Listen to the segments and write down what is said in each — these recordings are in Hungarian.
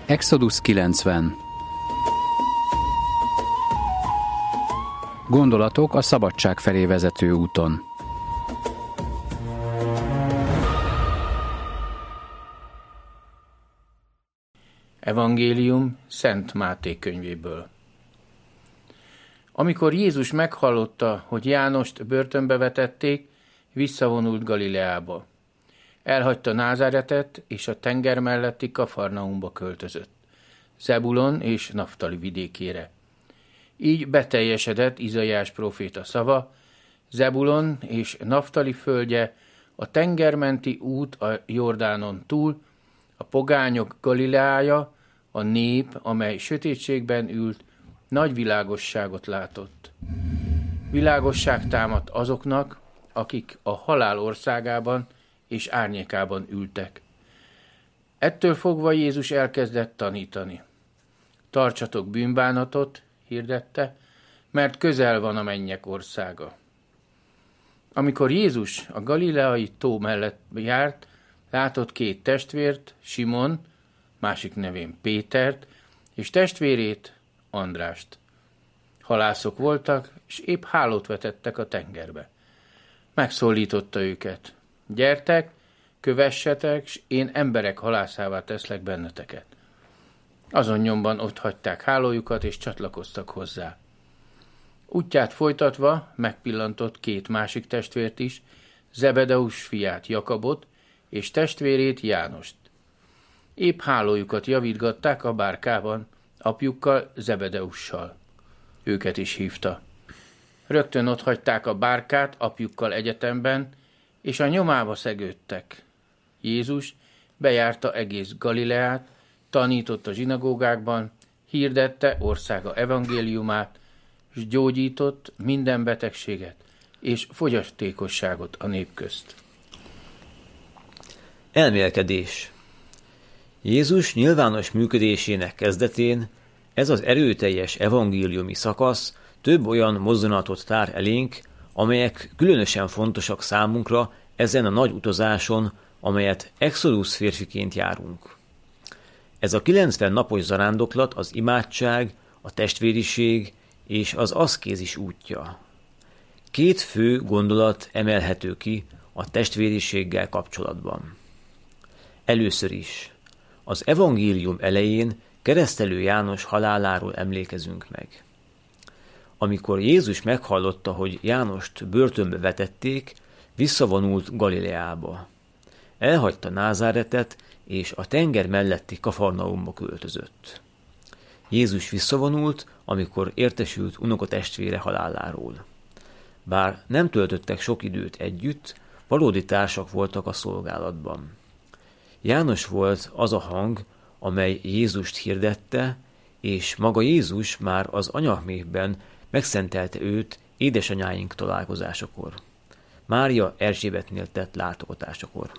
Exodus 90. Gondolatok a szabadság felé vezető úton. Evangélium Szent Máté könyvéből. Amikor Jézus meghallotta, hogy Jánost börtönbe vetették, visszavonult Galileába. Elhagyta Názáretet, és a tenger melletti Kafarnaumba költözött, Zebulon és Naftali vidékére. Így beteljesedett Izaiás próféta szava: Zebulon és Naftali földje, a tengermenti út a Jordánon túl, a pogányok Galileája, a nép, amely sötétségben ült, nagy világosságot látott. Világosság támadt azoknak, akik a halál országában és árnyékában ültek. Ettől fogva Jézus elkezdett tanítani. Tartsatok bűnbánatot, hirdette, mert közel van a mennyek országa. Amikor Jézus a galileai tó mellett járt, látott két testvért, Simon, másik nevén Pétert, és testvérét, Andrást. Halászok voltak, és épp hálót vetettek a tengerbe. Megszólította őket: gyertek, kövessetek, s én emberek halászává teszlek benneteket. Azon nyomban ott hagyták hálójukat, és csatlakoztak hozzá. Útját folytatva megpillantott két másik testvért is, Zebedeus fiát Jakabot, és testvérét Jánost. Épp hálójukat javítgatták a bárkában, apjukkal, Zebedeussal. Őket is hívta. Rögtön ott hagyták a bárkát apjukkal egyetemben, és a nyomába szegődtek. Jézus bejárta egész Galileát, tanított a zsinagógákban, hirdette országa evangéliumát, s gyógyított minden betegséget és fogyatékosságot a nép közt. Elmélkedés. Jézus nyilvános működésének kezdetén ez az erőteljes evangéliumi szakasz több olyan mozdulatot tár elénk, amelyek különösen fontosak számunkra ezen a nagy utazáson, amelyet Exodus férfiként járunk. Ez a 90 napos zarándoklat az imádság, a testvériség és az aszkézis útja. Két fő gondolat emelhető ki a testvériséggel kapcsolatban. Először is, az evangélium elején Keresztelő János haláláról emlékezünk meg. Amikor Jézus meghallotta, hogy Jánost börtönbe vetették, visszavonult Galileába. Elhagyta Názáretet, és a tenger melletti Kafarnaumba költözött. Jézus visszavonult, amikor értesült unokatestvére haláláról. Bár nem töltöttek sok időt együtt, valódi társak voltak a szolgálatban. János volt az a hang, amely Jézust hirdette, és maga Jézus már az anyaméhben megszentelte őt édesanyáink találkozásakor, Mária Erzsébetnél tett látogatásakor.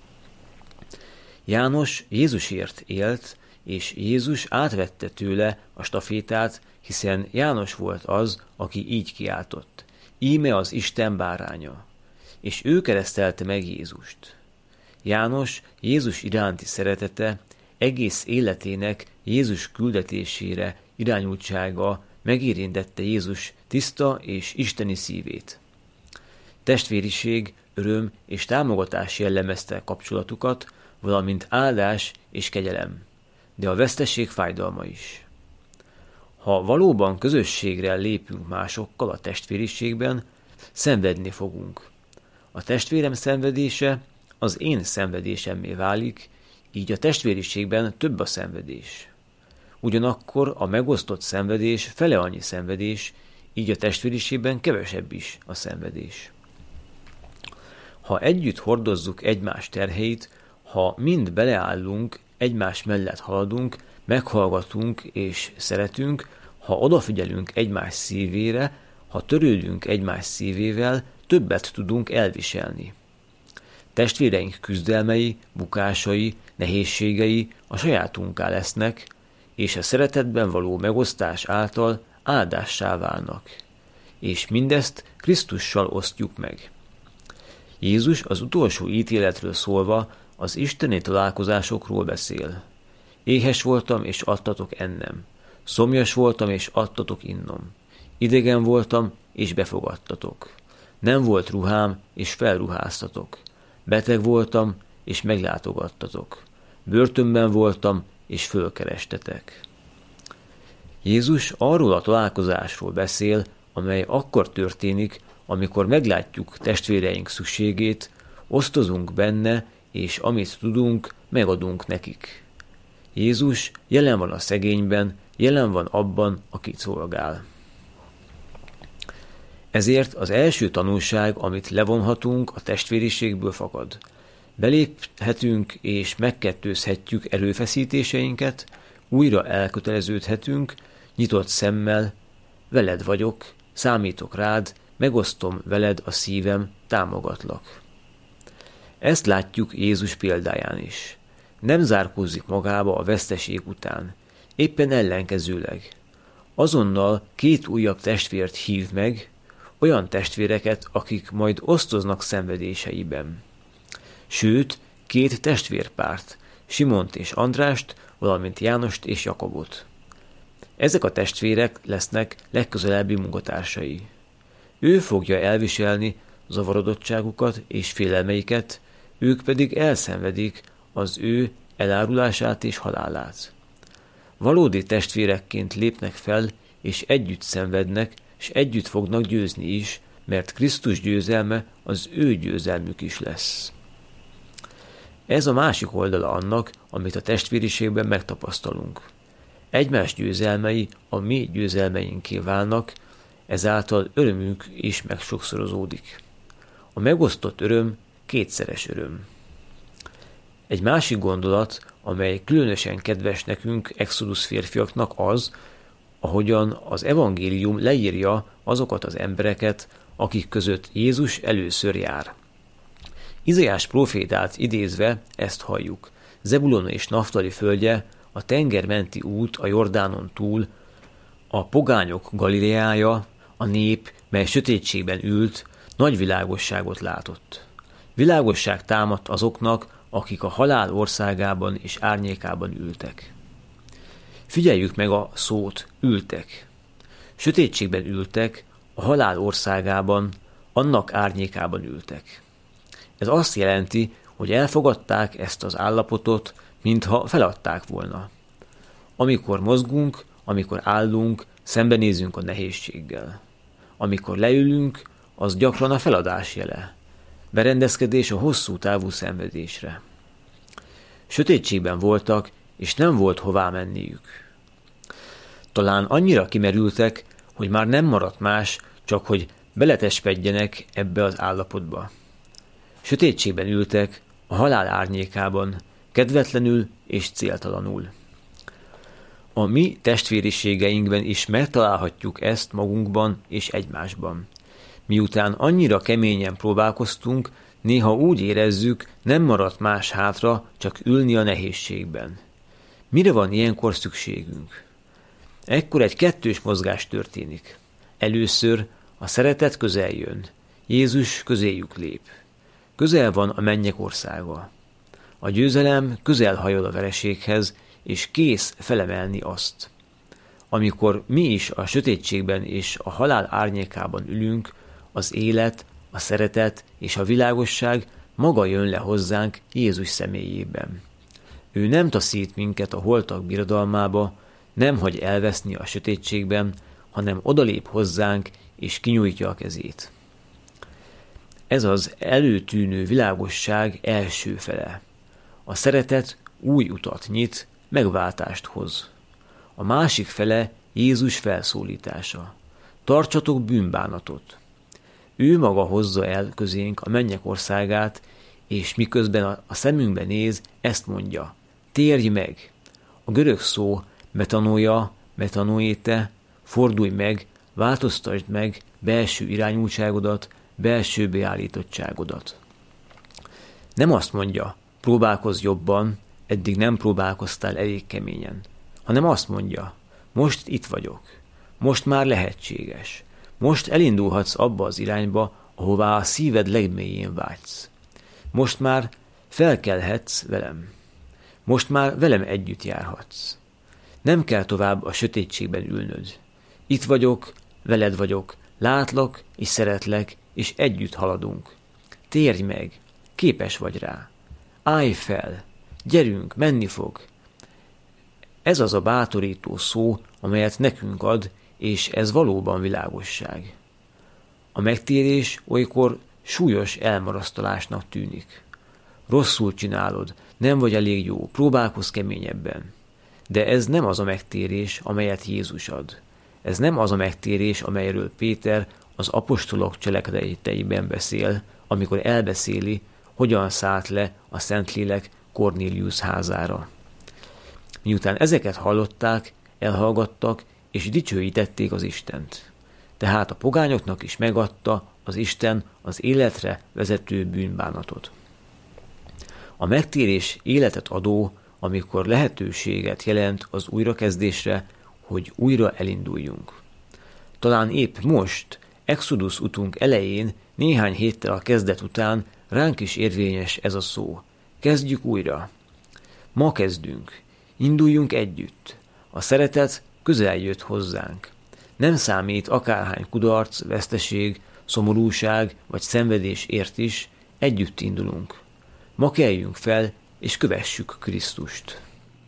János Jézusért élt, és Jézus átvette tőle a stafétát, hiszen János volt az, aki így kiáltott: íme az Isten báránya, és ő keresztelte meg Jézust. János Jézus iránti szeretete, egész életének Jézus küldetésére irányultsága megérintette Jézus tiszta és isteni szívét. Testvériség, öröm és támogatás jellemezte kapcsolatukat, valamint áldás és kegyelem, de a veszteség fájdalma is. Ha valóban közösségre lépünk másokkal a testvériségben, szenvedni fogunk. A testvérem szenvedése az én szenvedésemmé válik, így a testvériségben több a szenvedés. Ugyanakkor a megosztott szenvedés fele annyi szenvedés, így a testvériségben kevesebb is a szenvedés. Ha együtt hordozzuk egymás terheit, ha mind beleállunk, egymás mellett haladunk, meghallgatunk és szeretünk, ha odafigyelünk egymás szívére, ha törődünk egymás szívével, többet tudunk elviselni. Testvéreink küzdelmei, bukásai, nehézségei a sajátunká lesznek, és a szeretetben való megosztás által áldássá válnak. És mindezt Krisztussal osztjuk meg. Jézus az utolsó ítéletről szólva az isteni találkozásokról beszél. Éhes voltam, és adtatok ennem. Szomjas voltam, és adtatok innom. Idegen voltam, és befogadtatok. Nem volt ruhám, és felruháztatok. Beteg voltam, és meglátogattatok. Börtönben voltam, és fölkerestetek. Jézus arról a találkozásról beszél, amely akkor történik, amikor meglátjuk testvéreink szükségét, osztozunk benne, és amit tudunk, megadunk nekik. Jézus jelen van a szegényben, jelen van abban, akit szolgál. Ezért az első tanulság, amit levonhatunk, a testvériségből fakad. Beléphetünk és megkettőzhetjük erőfeszítéseinket, újra elköteleződhetünk, nyitott szemmel, veled vagyok, számítok rád, megosztom veled a szívem, támogatlak. Ezt látjuk Jézus példáján is. Nem zárkózik magába a veszteség után, éppen ellenkezőleg. Azonnal 2 újabb testvért hív meg, olyan testvéreket, akik majd osztoznak szenvedéseiben. Sőt, 2 testvérpárt, Simont és Andrást, valamint Jánost és Jakobot. Ezek a testvérek lesznek legközelebbi munkatársai. Ő fogja elviselni zavarodottságukat és félelmeiket, ők pedig elszenvedik az ő elárulását és halálát. Valódi testvérekként lépnek fel, és együtt szenvednek, és együtt fognak győzni is, mert Krisztus győzelme az ő győzelmük is lesz. Ez a másik oldala annak, amit a testvériségben megtapasztalunk. Egymás győzelmei a mi győzelmeinké válnak, ezáltal örömünk is megsokszorozódik. A megosztott öröm kétszeres öröm. Egy másik gondolat, amely különösen kedves nekünk, Exodus férfiaknak az, ahogyan az evangélium leírja azokat az embereket, akik között Jézus először jár. Izaiás prófétát idézve ezt halljuk. Zebulon és Naftali földje, a tengermenti út a Jordánon túl, a pogányok Galileája, a nép, mely sötétségben ült, nagy világosságot látott. Világosság támadt azoknak, akik a halál országában és árnyékában ültek. Figyeljük meg a szót, ültek. Sötétségben ültek, a halál országában, annak árnyékában ültek. Ez azt jelenti, hogy elfogadták ezt az állapotot, mintha feladták volna. Amikor mozgunk, amikor állunk, szembenézünk a nehézséggel. Amikor leülünk, az gyakran a feladás jele. Berendezkedés a hosszú távú szenvedésre. Sötétségben voltak, és nem volt hová menniük. Talán annyira kimerültek, hogy már nem maradt más, csak hogy beletespedjenek ebbe az állapotba. Sötétségben ültek, a halál árnyékában, kedvetlenül és céltalanul. A mi testvériségeinkben is megtalálhatjuk ezt magunkban és egymásban. Miután annyira keményen próbálkoztunk, néha úgy érezzük, nem maradt más hátra, csak ülni a nehézségben. Mire van ilyenkor szükségünk? Ekkor egy kettős mozgás történik. Először a szeretet közel jön. Jézus közéjük lép. Közel van a mennyek országa. A győzelem közel hajol a vereséghez, és kész felemelni azt. Amikor mi is a sötétségben és a halál árnyékában ülünk, az élet, a szeretet és a világosság maga jön le hozzánk Jézus személyében. Ő nem taszít minket a holtak birodalmába, nem hagy elveszni a sötétségben, hanem odalép hozzánk és kinyújtja a kezét. Ez az előtűnő világosság első fele. A szeretet új utat nyit, megváltást hoz. A másik fele Jézus felszólítása. Tartsatok bűnbánatot. Ő maga hozza el közénk a mennyek országát, és miközben a szemünkbe néz, ezt mondja: térj meg! A görög szó metanoia, metanoéte, fordulj meg, változtasd meg belső irányultságodat, belső beállítottságodat. Nem azt mondja, próbálkozz jobban, eddig nem próbálkoztál elég keményen, hanem azt mondja, most itt vagyok, most már lehetséges, most elindulhatsz abba az irányba, ahová a szíved legmélyén vágysz. Most már felkelhetsz velem. Most már velem együtt járhatsz. Nem kell tovább a sötétségben ülnöd. Itt vagyok, veled vagyok, látlak és szeretlek, és együtt haladunk. Térj meg, képes vagy rá. Állj fel, gyerünk, menni fog. Ez az a bátorító szó, amelyet nekünk ad, és ez valóban világosság. A megtérés olykor súlyos elmarasztalásnak tűnik. Rosszul csinálod, nem vagy elég jó, próbálkozz keményebben. De ez nem az a megtérés, amelyet Jézus ad. Ez nem az a megtérés, amelyről Péter az apostolok cselekedeteiben beszél, amikor elbeszéli, hogyan szállt le a Szentlélek Kornélius házára. Miután ezeket hallották, elhallgattak, és dicsőítették az Istent. Tehát a pogányoknak is megadta az Isten az életre vezető bűnbánatot. A megtérés életet adó, amikor lehetőséget jelent az újrakezdésre, hogy újra elinduljunk. Talán épp most, Exodus utunk elején, néhány héttel a kezdet után ránk is érvényes ez a szó. Kezdjük újra. Ma kezdünk. Induljunk együtt. A szeretet közel jött hozzánk. Nem számít akárhány kudarc, veszteség, szomorúság vagy szenvedés ért is, együtt indulunk. Ma keljünk fel, és kövessük Krisztust.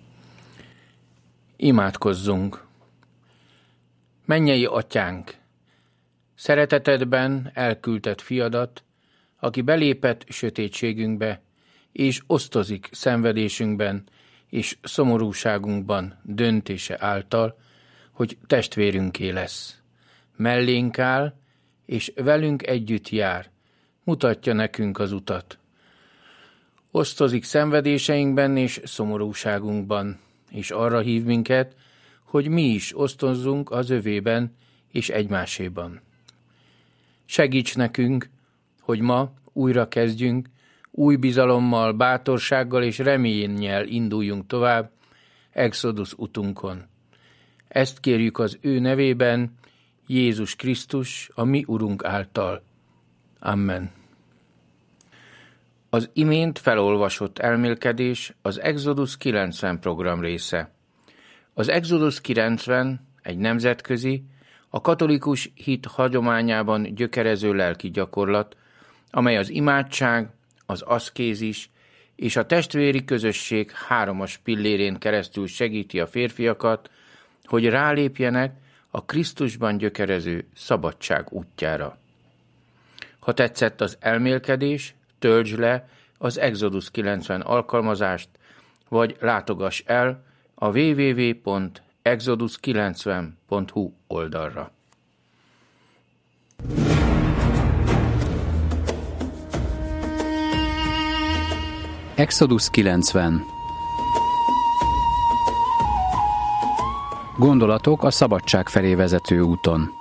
Imádkozzunk! Mennyei Atyánk! Szeretetedben elküldted fiadat, aki belépett sötétségünkbe, és osztozik szenvedésünkben és szomorúságunkban döntése által, hogy testvérünké lesz. Mellénk áll, és velünk együtt jár, mutatja nekünk az utat. Osztozik szenvedéseinkben és szomorúságunkban, és arra hív minket, hogy mi is osztozzunk az övében és egymáséban. Segíts nekünk, hogy ma újra kezdjünk, új bizalommal, bátorsággal és reménnyel induljunk tovább Exodus utunkon. Ezt kérjük az ő nevében, Jézus Krisztus, a mi Urunk által. Amen. Az imént felolvasott elmélkedés az Exodus 90 program része. Az Exodus 90 egy nemzetközi, a katolikus hit hagyományában gyökerező lelki gyakorlat, amely az imádság, az aszkézis és a testvéri közösség hármas pillérén keresztül segíti a férfiakat, hogy rálépjenek a Krisztusban gyökerező szabadság útjára. Ha tetszett az elmélkedés, töltsd le az Exodus 90 alkalmazást, vagy látogass el a www.exodus90.hu oldalra. Exodus 90. Gondolatok a szabadság felé vezető úton.